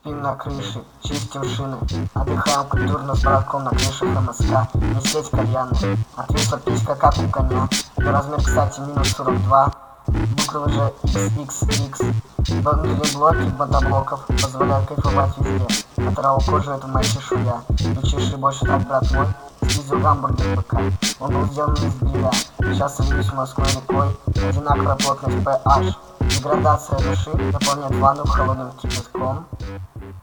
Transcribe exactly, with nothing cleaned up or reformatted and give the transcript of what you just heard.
Спим на крыше, чистим шины, отдыхаем культурно с братком на крыше ХМСК. Не сеть кальянная, отвисла писька как у коня. Размер, кстати, минус сорок два, буквы же икс икс икс. Бандили блоки мотоблоков позволяют кайфовать везде. Оторвал кожу, это моя чешуя. Не чеши больше так, брат мой. Снизил гамбургер ПК. Он был сделан из белья. Сейчас сольюсь Москвой рекой. Одинаковая плотность pH. Деградация души наполняет ванну холодным кипятком.